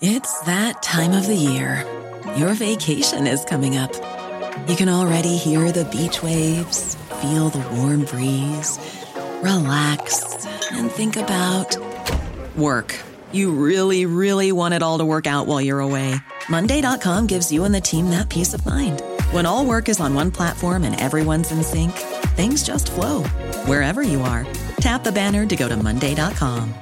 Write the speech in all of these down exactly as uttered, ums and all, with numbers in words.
It's that time of the year. Your vacation is coming up. You can already hear the beach waves, feel the warm breeze, relax, and think about work. You really, really want it all to work out while you're away. Monday dot com gives you and the team that peace of mind. When all work is on one platform and everyone's in sync, things just flow. Wherever you are, tap the banner to go to Monday dot com.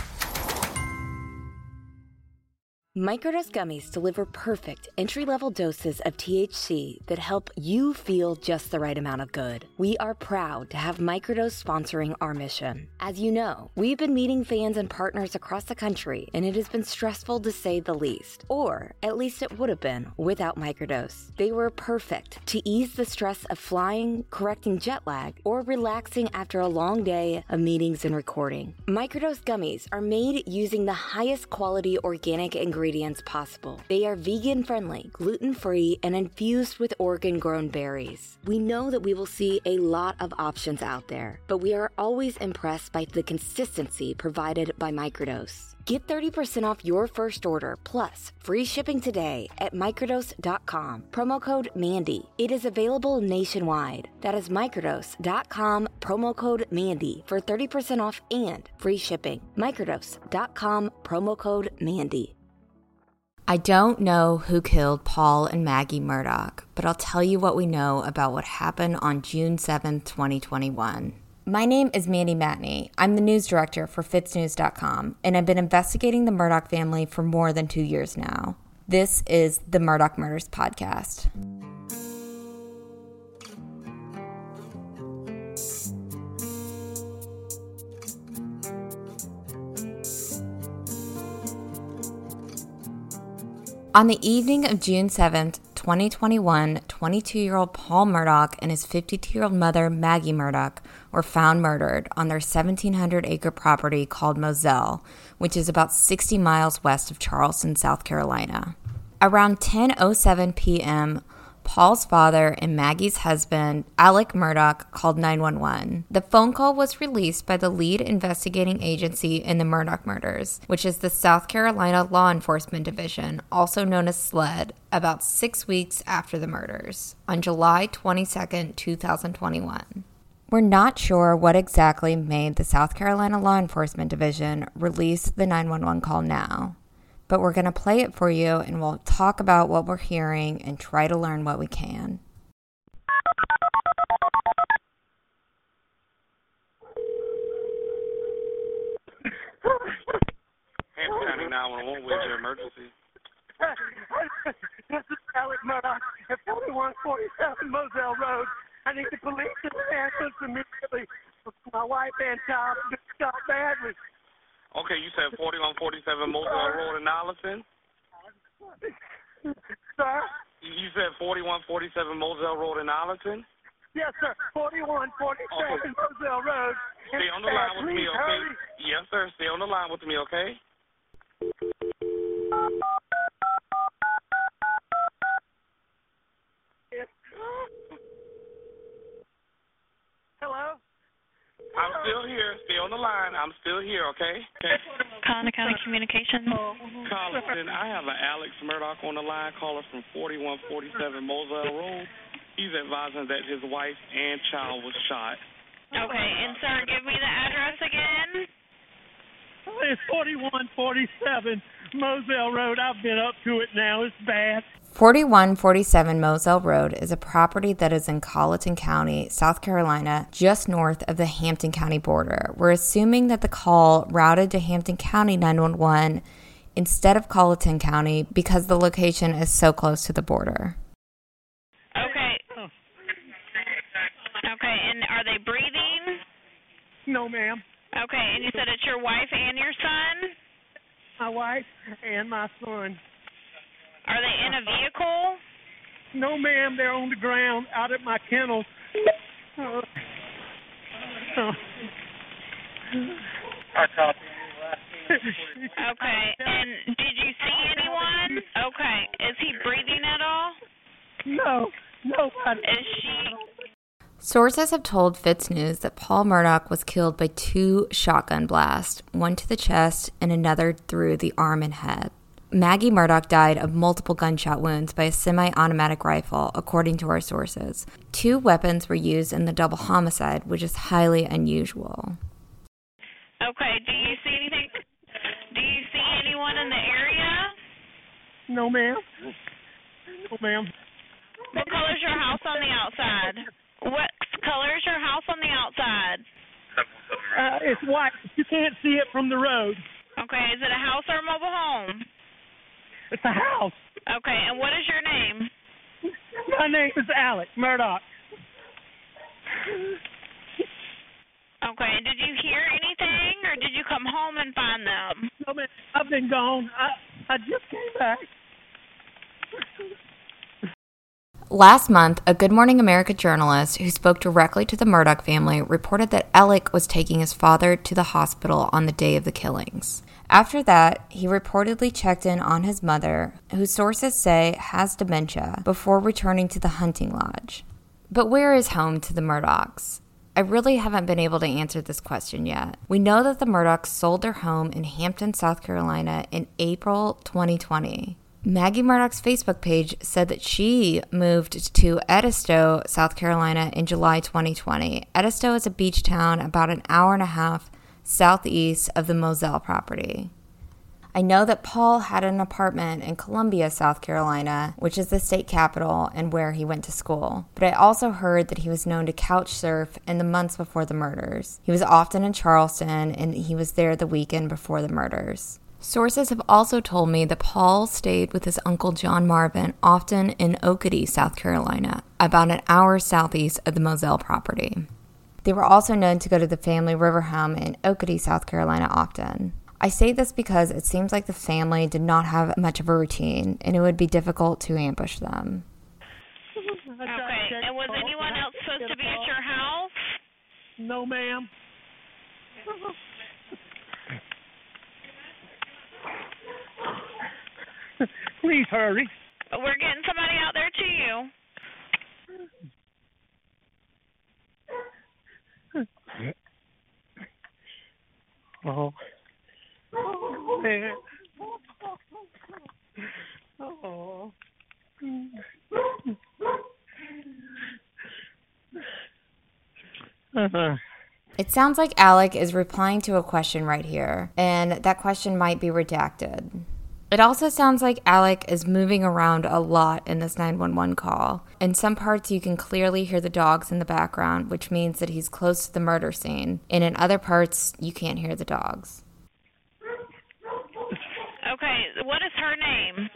Microdose gummies deliver perfect entry-level doses of T H C that help you feel just the right amount of good. We are proud to have Microdose sponsoring our mission. As you know, we've been meeting fans and partners across the country, and it has been stressful to say the least. Or, at least it would have been without Microdose. They were perfect to ease the stress of flying, correcting jet lag, or relaxing after a long day of meetings and recording. Microdose gummies are made using the highest quality organic ingredients Ingredients possible. They are vegan-friendly, gluten-free, and infused with Oregon-grown berries. We know that we will see a lot of options out there, but we are always impressed by the consistency provided by Microdose. Get thirty percent off your first order, plus free shipping today at microdose dot com. Promo code Mandy. It is available nationwide. That is microdose dot com, promo code Mandy for thirty percent off and free shipping. microdose dot com, promo code Mandy. I don't know who killed Paul and Maggie Murdaugh, but I'll tell you what we know about what happened on June seventh, twenty twenty-one. My name is Mandy Matney. I'm the news director for fitz news dot com, and I've been investigating the Murdaugh family for more than two years now. This is the Murdaugh Murders Podcast. On the evening of June seventh, twenty twenty-one, twenty-two-year-old Paul Murdaugh and his fifty-two-year-old mother, Maggie Murdaugh, were found murdered on their seventeen hundred acre property called Moselle, which is about sixty miles west of Charleston, South Carolina. Around ten oh seven p.m., Paul's father and Maggie's husband, Alec Murdaugh, called nine one one. The phone call was released by the lead investigating agency in the Murdaugh murders, which is the South Carolina Law Enforcement Division, also known as SLED, about six weeks after the murders, on July twenty-second, twenty twenty-one. We're not sure what exactly made the South Carolina Law Enforcement Division release the nine one one call now, but we're going to play it for you, and we'll talk about what we're hearing and try to learn what we can. Hampton County nine one one, where's your emergency? This is Alec Murdaugh at forty-one forty-seven Moselle Road. I need the police to answer immediately. My wife and child just shot badly. Okay, you said forty-one forty-seven Moselle Road in Arlington? Sir? You said forty-one forty-seven Moselle Road in Arlington? Yes, sir. forty-one forty-seven okay. Moselle Road. Stay on the line with me, okay? Hurry. Yes, sir. Stay on the line with me, okay? Hello? I'm still here. Stay on the line. I'm still here, okay? Okay. Collier County Communications. Carlton, I have an Alex Murdaugh on the line, caller from forty-one forty-seven Moselle Road. He's advising that his wife and child was shot. Okay, and sir, give me the address again. It's forty-one forty-seven Moselle Road. I've been up to it now. It's bad. forty-one forty-seven Moselle Road is a property that is in Colleton County, South Carolina, just north of the Hampton County border. We're assuming that the call routed to Hampton County nine one one instead of Colleton County because the location is so close to the border. Okay. Okay, and are they breathing? No, ma'am. Okay, and you said it's your wife and your son? My wife and my son. Are they in a vehicle? No, ma'am. They're on the ground out at my kennel. Uh, uh. I talked Okay, and did you see anyone? Okay, is he breathing at all? No, nobody. Is she... Sources have told Fitz News that Paul Murdaugh was killed by two shotgun blasts, one to the chest and another through the arm and head. Maggie Murdaugh died of multiple gunshot wounds by a semi-automatic rifle, according to our sources. Two weapons were used in the double homicide, which is highly unusual. Okay, do you see anything? Do you see anyone in the area? No, ma'am. No, ma'am. What color is your house on the outside? What color is your house on the outside? Uh, it's white. You can't see it from the road. Okay, is it a house or a mobile home? It's a house. Okay, and what is your name? My name is Alex Murdaugh. Okay, and did you hear anything, or did you come home and find them? No, man, I've been gone. I, I just came back. Last month, a Good Morning America journalist who spoke directly to the Murdaugh family reported that Alec was taking his father to the hospital on the day of the killings. After that, he reportedly checked in on his mother, who sources say has dementia, before returning to the hunting lodge. But where is home to the Murdaughs? I really haven't been able to answer this question yet. We know that the Murdaughs sold their home in Hampton, South Carolina in April twenty twenty. Maggie Murdaugh's Facebook page said that she moved to Edisto, South Carolina in July twenty twenty. Edisto is a beach town about an hour and a half southeast of the Moselle property. I know that Paul had an apartment in Columbia, South Carolina, which is the state capital and where he went to school. But I also heard that he was known to couch surf in the months before the murders. He was often in Charleston, and he was there the weekend before the murders. Sources have also told me that Paul stayed with his uncle John Marvin, often in Oakady, South Carolina, about an hour southeast of the Moselle property. They were also known to go to the family river home in Oakady, South Carolina often. I say this because it seems like the family did not have much of a routine, and it would be difficult to ambush them. Okay, and was anyone else supposed to be at your house? No, ma'am. Please hurry. We're getting somebody out there to you. Oh. Oh, man. Oh. Uh-huh. It sounds like Alec is replying to a question right here, and that question might be redacted. It also sounds like Alec is moving around a lot in this nine one one call. In some parts, you can clearly hear the dogs in the background, which means that he's close to the murder scene. And in other parts, you can't hear the dogs. Okay, what is her name?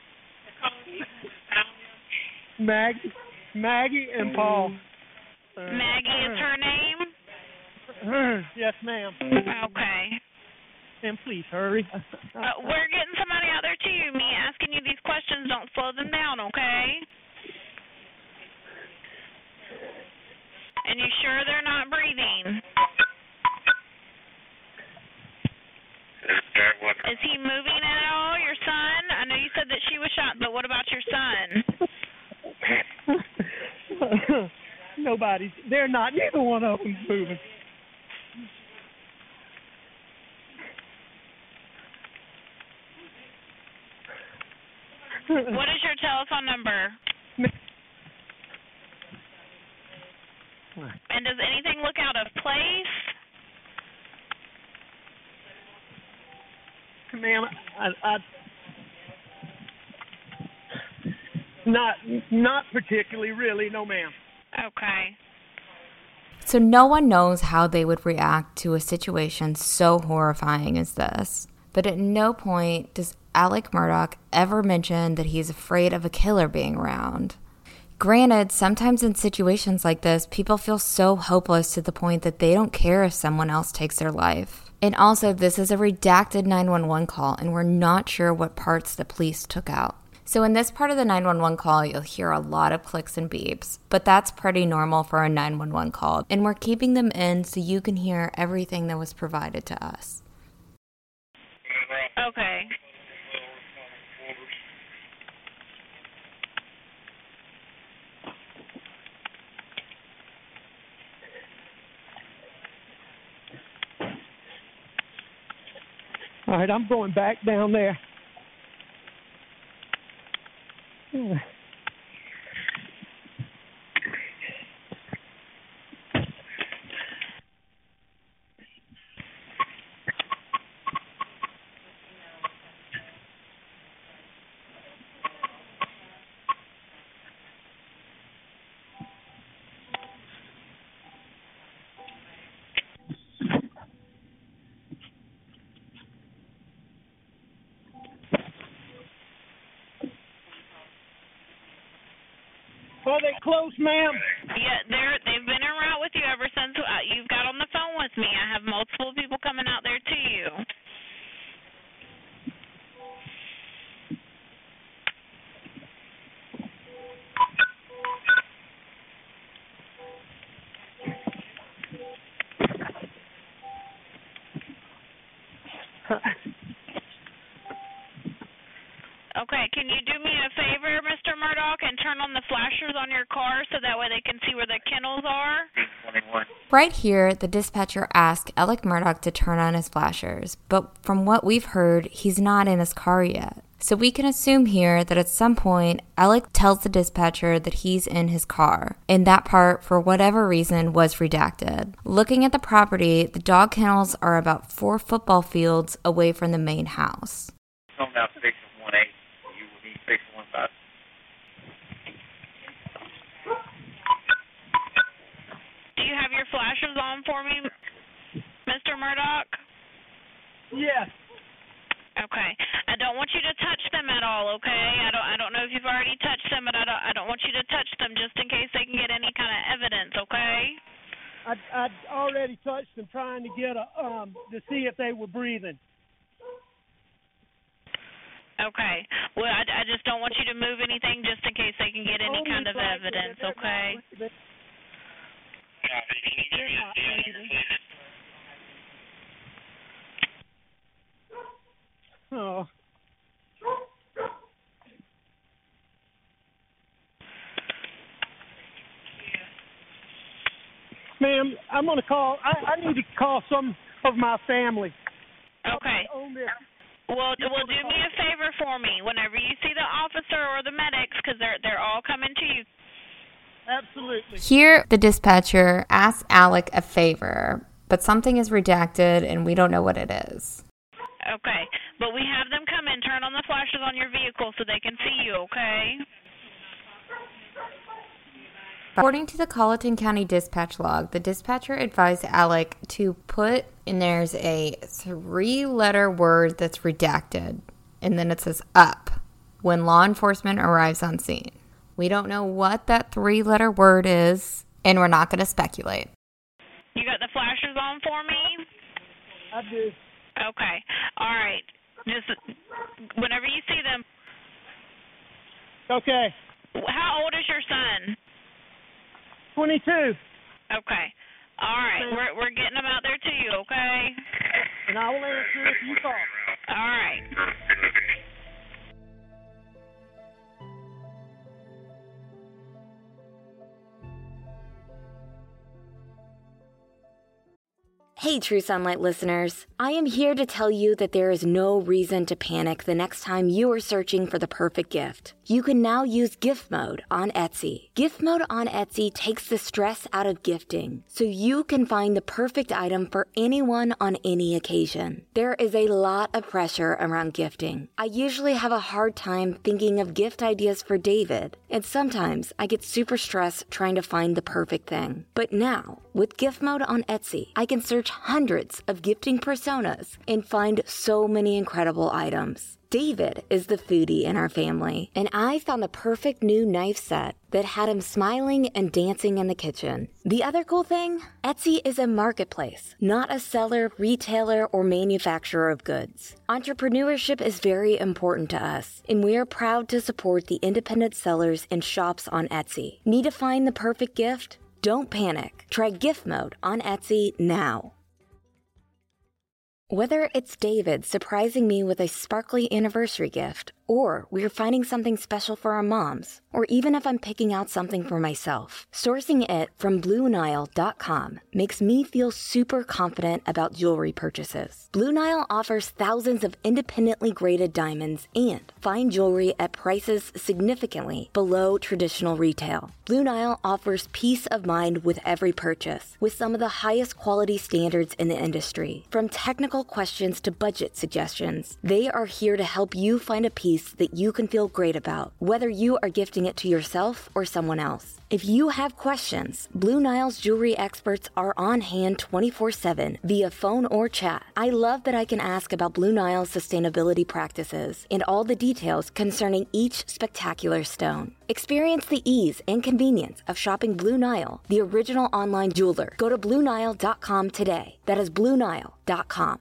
Maggie, Maggie and Paul. Uh, Maggie is her name? Uh, yes, ma'am. Okay. And please hurry. Uh, we're getting somebody out there to you. Me asking you these questions don't slow them down, okay? And you sure they're not breathing? Is he moving at all, your son? I know you said that she was shot, but what about your son? Nobody's. They're not. Neither one of them's moving. What is your telephone number? And does anything look out of place? Ma'am, I, I, not, not particularly, really, no, ma'am. Okay. So no one knows how they would react to a situation so horrifying as this. But at no point does Alec Murdaugh ever mention that he's afraid of a killer being around. Granted, sometimes in situations like this, people feel so hopeless to the point that they don't care if someone else takes their life. And also, this is a redacted nine one one call, and we're not sure what parts the police took out. So in this part of the nine one one call, you'll hear a lot of clicks and beeps, but that's pretty normal for a nine one one call, and we're keeping them in so you can hear everything that was provided to us. Okay. All right, I'm going back down there. Are they close, ma'am? Yeah, they're they've been en route with you ever since uh, you've got on the phone with me. I have multiple people coming out there to you. Okay, can you do me a favor, Mister Murdoch, and turn on the flashers on your car so that way they can see where the kennels are? Right here, the dispatcher asked Alec Murdoch to turn on his flashers, but from what we've heard, he's not in his car yet. So we can assume here that at some point, Alec tells the dispatcher that he's in his car, and that part, for whatever reason, was redacted. Looking at the property, the dog kennels are about four football fields away from the main house. Do you have your flashers on for me, Mister Murdoch? Yes. Okay. I don't want you to touch them at all, okay? I don't I don't know if you've already touched them, but I don't I don't want you to touch them just in case they can get any kind of evidence, okay? I I already touched them trying to get a um to see if they were breathing. Okay. Well, I, I just don't want you to move anything just in case they can get any kind of evidence, okay? Oh. Ma'am, I'm going to call, I, I need to call some of my family. Okay. Well, well, do me a favor for me. Whenever you see the officer or the medics, because they're, they're all coming to you. Absolutely. Here, the dispatcher asks Alec a favor, but something is redacted and we don't know what it is. Okay, but we have them come in, turn on the flashes on your vehicle so they can see you, okay? According to the Colleton County dispatch log, the dispatcher advised Alec to put, and there's a three-letter word that's redacted, and then it says up, when law enforcement arrives on scene. We don't know what that three-letter word is, and we're not going to speculate. You got the flashers on for me? I do. Okay. All right. Just whenever you see them. Okay. How old is your son? twenty-two. Okay. All right. We're we're getting them out there to you, okay? And I will answer if you call. All right. Hey, True Sunlight listeners. I am here to tell you that there is no reason to panic the next time you are searching for the perfect gift. You can now use gift mode on Etsy. Gift mode on Etsy takes the stress out of gifting, so you can find the perfect item for anyone on any occasion. There is a lot of pressure around gifting. I usually have a hard time thinking of gift ideas for David, and sometimes I get super stressed trying to find the perfect thing. But now, with gift mode on Etsy, I can search hundreds of gifting personas and find so many incredible items. David is the foodie in our family, and I found the perfect new knife set that had him smiling and dancing in the kitchen. The other cool thing? Etsy is a marketplace, not a seller, retailer, or manufacturer of goods. Entrepreneurship is very important to us, and we are proud to support the independent sellers and shops on Etsy. Need to find the perfect gift? Don't panic. Try gift mode on Etsy now. Whether it's David surprising me with a sparkly anniversary gift, Or we're finding something special for our moms. Or even if I'm picking out something for myself. Sourcing it from Blue Nile dot com makes me feel super confident about jewelry purchases. Blue Nile offers thousands of independently graded diamonds and fine jewelry at prices significantly below traditional retail. Blue Nile offers peace of mind with every purchase, with some of the highest quality standards in the industry. From technical questions to budget suggestions, they are here to help you find a piece that you can feel great about, whether you are gifting it to yourself or someone else. If you have questions, Blue Nile's jewelry experts are on hand twenty-four seven via phone or chat. I love that I can ask about Blue Nile's sustainability practices and all the details concerning each spectacular stone. Experience the ease and convenience of shopping Blue Nile, the original online jeweler. Go to Blue Nile dot com today. That is Blue Nile dot com.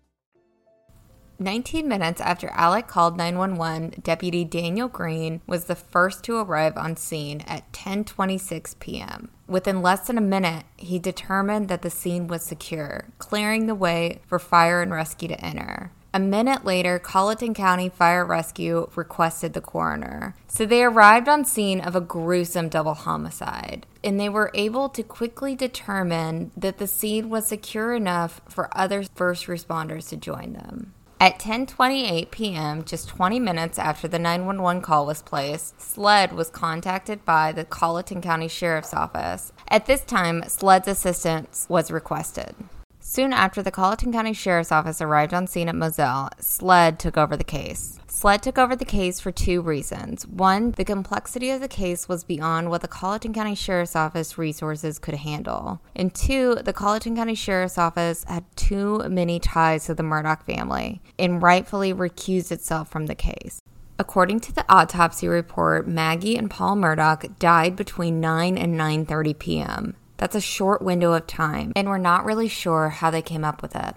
nineteen minutes after Alec called nine one one, Deputy Daniel Green was the first to arrive on scene at ten twenty-six p.m. Within less than a minute, he determined that the scene was secure, clearing the way for fire and rescue to enter. A minute later, Colleton County Fire Rescue requested the coroner. So they arrived on scene of a gruesome double homicide, and they were able to quickly determine that the scene was secure enough for other first responders to join them. At ten twenty-eight p.m., just twenty minutes after the nine one one call was placed, SLED was contacted by the Colleton County Sheriff's Office. At this time, SLED's assistance was requested. Soon after the Colleton County Sheriff's Office arrived on scene at Moselle, SLED took over the case. SLED took over the case for two reasons. One, the complexity of the case was beyond what the Colleton County Sheriff's Office resources could handle. And two, the Colleton County Sheriff's Office had too many ties to the Murdaugh family and rightfully recused itself from the case. According to the autopsy report, Maggie and Paul Murdaugh died between nine and nine thirty p.m. That's a short window of time, and we're not really sure how they came up with it.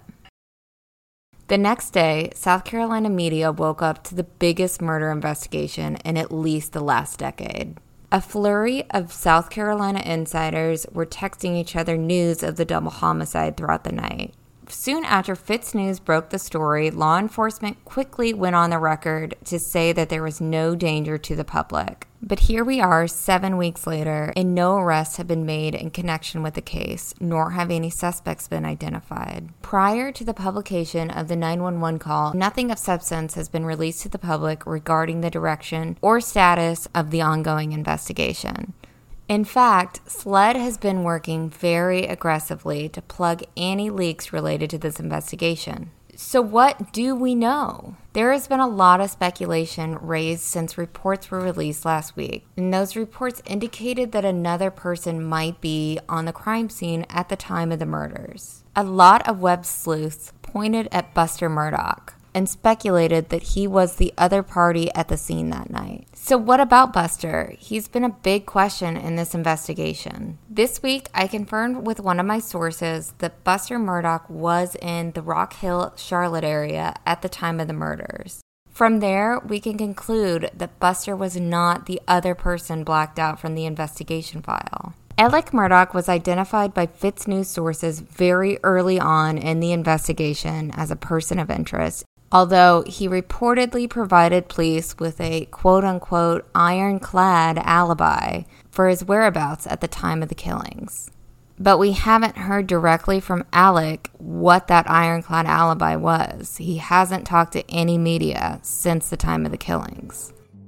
The next day, South Carolina media woke up to the biggest murder investigation in at least the last decade. A flurry of South Carolina insiders were texting each other news of the double homicide throughout the night. Soon after Fitz News broke the story, law enforcement quickly went on the record to say that there was no danger to the public. But here we are seven weeks later, and no arrests have been made in connection with the case, nor have any suspects been identified. Prior to the publication of the nine one one call, nothing of substance has been released to the public regarding the direction or status of the ongoing investigation. In fact, SLED has been working very aggressively to plug any leaks related to this investigation. So what do we know? There has been a lot of speculation raised since reports were released last week, and those reports indicated that another person might be on the crime scene at the time of the murders. A lot of web sleuths pointed at Buster Murdaugh and speculated that he was the other party at the scene that night. So what about Buster? He's been a big question in this investigation. This week, I confirmed with one of my sources that Buster Murdaugh was in the Rock Hill, Charlotte area at the time of the murders. From there, we can conclude that Buster was not the other person blacked out from the investigation file. Alec Murdaugh was identified by Fitz News sources very early on in the investigation as a person of interest, although he reportedly provided police with a quote-unquote ironclad alibi for his whereabouts at the time of the killings. But we haven't heard directly from Alec what that ironclad alibi was. He hasn't talked to any media since the time of the killings.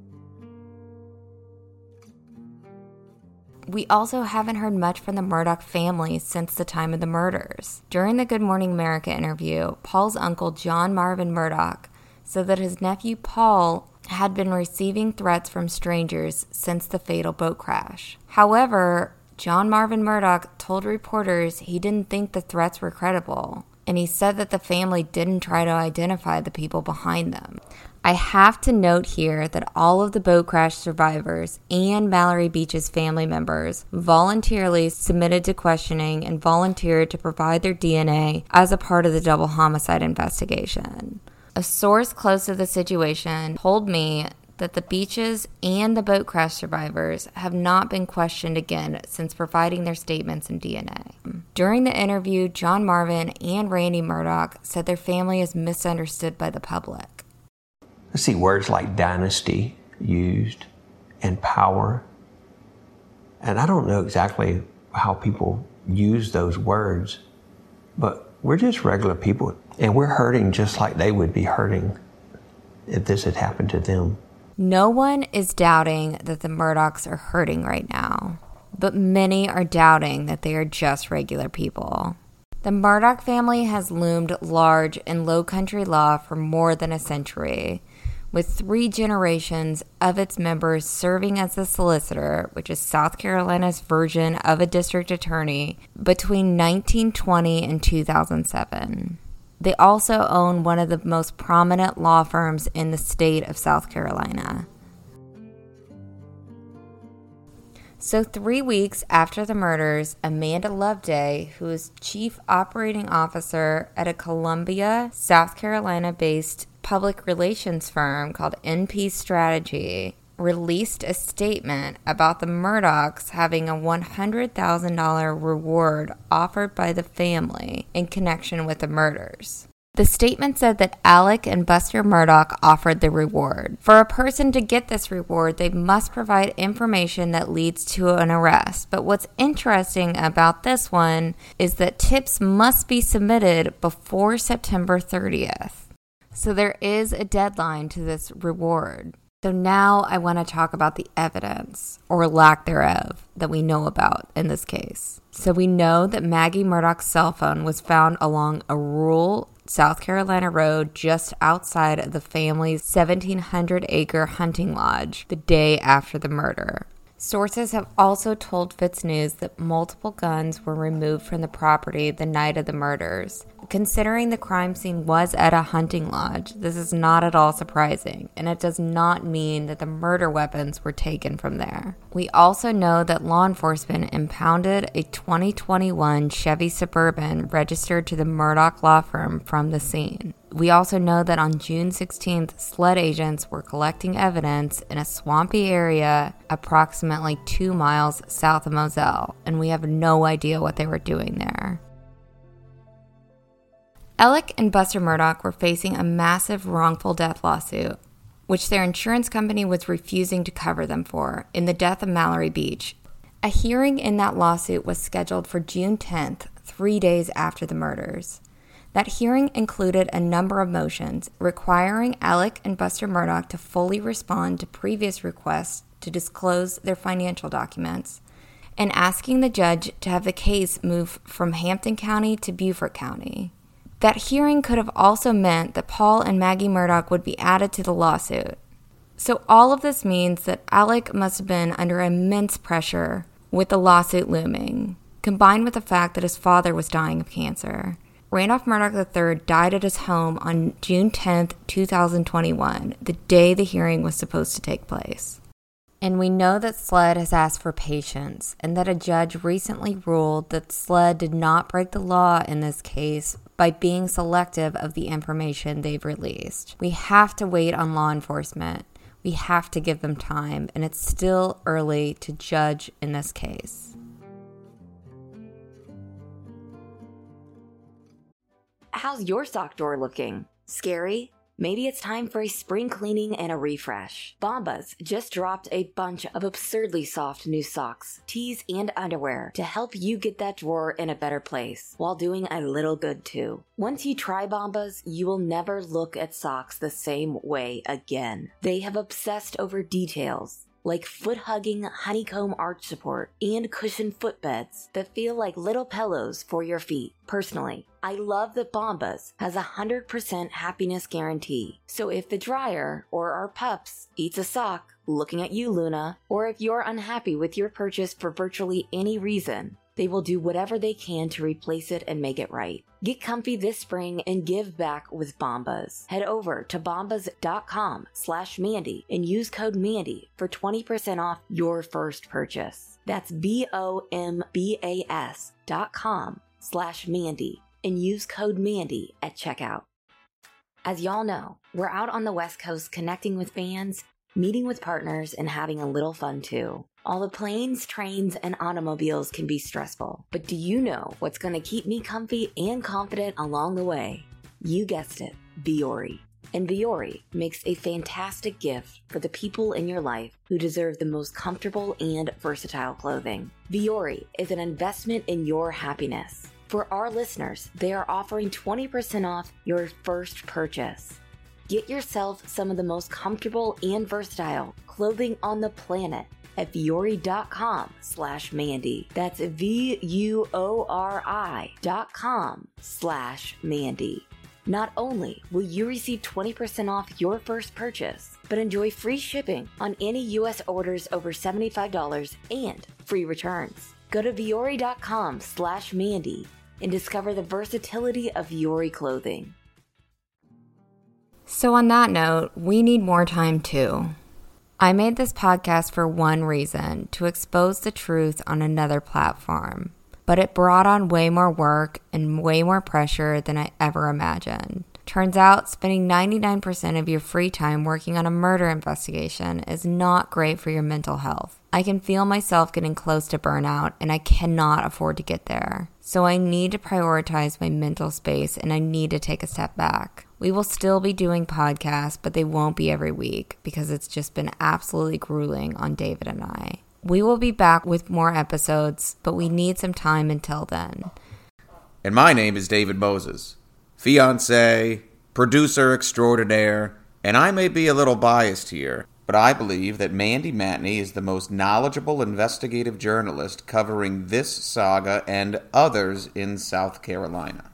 We also haven't heard much from the Murdaugh family since the time of the murders. During the Good Morning America interview, Paul's uncle John Marvin Murdaugh said that his nephew Paul had been receiving threats from strangers since the fatal boat crash. However, John Marvin Murdaugh told reporters he didn't think the threats were credible, and he said that the family didn't try to identify the people behind them. I have to note here that all of the boat crash survivors and Mallory Beach's family members voluntarily submitted to questioning and volunteered to provide their D N A as a part of the double homicide investigation. A source close to the situation told me that the Beaches and the boat crash survivors have not been questioned again since providing their statements and D N A. During the interview, John Marvin and Randy Murdaugh said their family is misunderstood by the public. I see words like dynasty used and power. And I don't know exactly how people use those words, but we're just regular people, and we're hurting just like they would be hurting if this had happened to them. No one is doubting that the Murdaughs are hurting right now, but many are doubting that they are just regular people. The Murdaugh family has loomed large in Low Country law for more than a century, with three generations of its members serving as the solicitor, which is South Carolina's version of a district attorney, between nineteen twenty and two thousand seven. They also own one of the most prominent law firms in the state of South Carolina. So three weeks after the murders, Amanda Loveday, who is chief operating officer at a Columbia, South Carolina-based public relations firm called N P Strategy, released a statement about the Murdaughs having a one hundred thousand dollars reward offered by the family in connection with the murders. The statement said that Alec and Buster Murdaugh offered the reward. For a person to get this reward, they must provide information that leads to an arrest. But what's interesting about this one is that tips must be submitted before September thirtieth. So there is a deadline to this reward. So now I want to talk about the evidence, or lack thereof, that we know about in this case. So we know that Maggie Murdaugh's cell phone was found along a rural South Carolina road just outside of the family's seventeen hundred acre hunting lodge the day after the murder. Sources have also told Fitz News that multiple guns were removed from the property the night of the murders. Considering the crime scene was at a hunting lodge, this is not at all surprising, and it does not mean that the murder weapons were taken from there. We also know that law enforcement impounded a twenty twenty-one Chevy Suburban registered to the Murdaugh law firm from the scene. We also know that on June sixteenth, SLED agents were collecting evidence in a swampy area approximately two miles south of Moselle, and we have no idea what they were doing there. Alec and Buster Murdaugh were facing a massive wrongful death lawsuit, which their insurance company was refusing to cover them for, in the death of Mallory Beach. A hearing in that lawsuit was scheduled for June tenth, three days after the murders. That hearing included a number of motions requiring Alec and Buster Murdaugh to fully respond to previous requests to disclose their financial documents, and asking the judge to have the case move from Hampton County to Beaufort County. That hearing could have also meant that Paul and Maggie Murdaugh would be added to the lawsuit. So all of this means that Alec must have been under immense pressure with the lawsuit looming, combined with the fact that his father was dying of cancer. Randolph Murdaugh the third died at his home on June tenth, two thousand twenty-one, the day the hearing was supposed to take place. And we know that SLED has asked for patience, and that a judge recently ruled that SLED did not break the law in this case by being selective of the information they've released. We have to wait on law enforcement. We have to give them time, and it's still early to judge in this case. How's your sock drawer looking? Scary? Maybe it's time for a spring cleaning and a refresh. Bombas just dropped a bunch of absurdly soft new socks, tees, and underwear to help you get that drawer in a better place while doing a little good too. Once you try Bombas, you will never look at socks the same way again. They have obsessed over details, like foot-hugging honeycomb arch support and cushioned footbeds that feel like little pillows for your feet. Personally, I love that Bombas has a one hundred percent happiness guarantee. So if the dryer or our pups eats a sock, looking at you, Luna, or if you're unhappy with your purchase for virtually any reason, they will do whatever they can to replace it and make it right. Get comfy this spring and give back with Bombas. Head over to bombas.com slash Mandy and use code Mandy for twenty percent off your first purchase. That's B-O-M-B-A-S dot com slash Mandy and use code Mandy at checkout. As y'all know, we're out on the West Coast connecting with fans, meeting with partners, and having a little fun too. All the planes, trains, and automobiles can be stressful, but do you know what's going to keep me comfy and confident along the way? You guessed it, Vuori. And Vuori makes a fantastic gift for the people in your life who deserve the most comfortable and versatile clothing. Vuori is an investment in your happiness. For our listeners, they are offering twenty percent off your first purchase. Get yourself some of the most comfortable and versatile clothing on the planet at Vuori.com slash Mandy. That's V-U-O-R-I dot com slash Mandy. Not only will you receive twenty percent off your first purchase, but enjoy free shipping on any U S orders over seventy-five dollars and free returns. Go to Vuori.com slash Mandy and discover the versatility of Vuori clothing. So on that note, we need more time too. I made this podcast for one reason, to expose the truth on another platform. But it brought on way more work and way more pressure than I ever imagined. Turns out spending ninety-nine percent of your free time working on a murder investigation is not great for your mental health. I can feel myself getting close to burnout, and I cannot afford to get there. So I need to prioritize my mental space, and I need to take a step back. We will still be doing podcasts, but they won't be every week because it's just been absolutely grueling on David and I. We will be back with more episodes, but we need some time until then. And my name is David Moses, fiancé, producer extraordinaire, and I may be a little biased here, but I believe that Mandy Matney is the most knowledgeable investigative journalist covering this saga and others in South Carolina.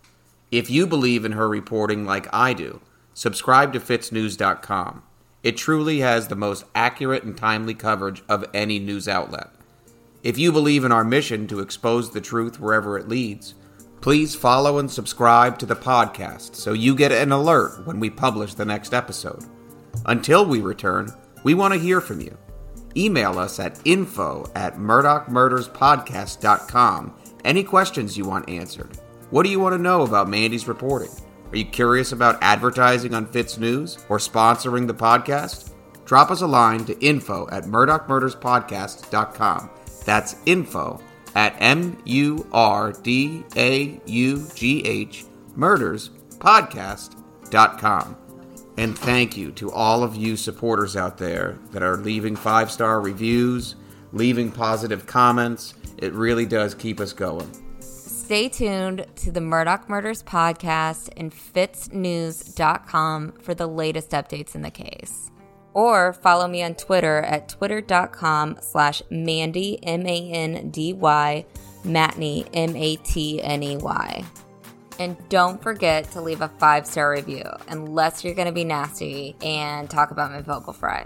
If you believe in her reporting like I do, subscribe to Fitz News dot com. It truly has the most accurate and timely coverage of any news outlet. If you believe in our mission to expose the truth wherever it leads, please follow and subscribe to the podcast so you get an alert when we publish the next episode. Until we return, we want to hear from you. Email us at info at murdoch murders podcast dot com any questions you want answered. What do you want to know about Mandy's reporting? Are you curious about advertising on Fitz News or sponsoring the podcast? Drop us a line to info at murdoch murders podcast dot com. That's info at M U R D A U G H murders podcast dot com. And thank you to all of you supporters out there that are leaving five-star reviews, leaving positive comments. It really does keep us going. Stay tuned to the Murdoch Murders podcast and Fitz News dot com for the latest updates in the case. Or follow me on Twitter at twitter.com slash Mandy, M A N D Y, Matney, M A T N E Y. And don't forget to leave a five-star review, unless you're going to be nasty and talk about my vocal fry.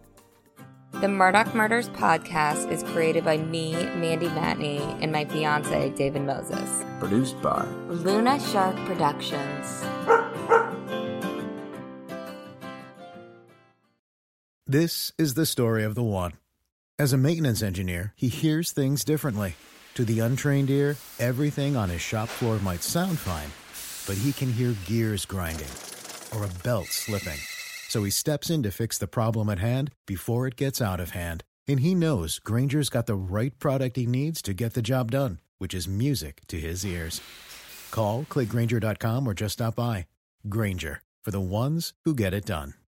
The Murdoch Murders podcast is created by me, Mandy Matney, and my fiance, David Moses. Produced by Luna Shark Productions. This is the story of the one. As a maintenance engineer, he hears things differently. To the untrained ear, everything on his shop floor might sound fine, but he can hear gears grinding or a belt slipping. So he steps in to fix the problem at hand before it gets out of hand. And he knows Grainger's got the right product he needs to get the job done, which is music to his ears. Call, click Grainger dot com, or just stop by. Grainger, for the ones who get it done.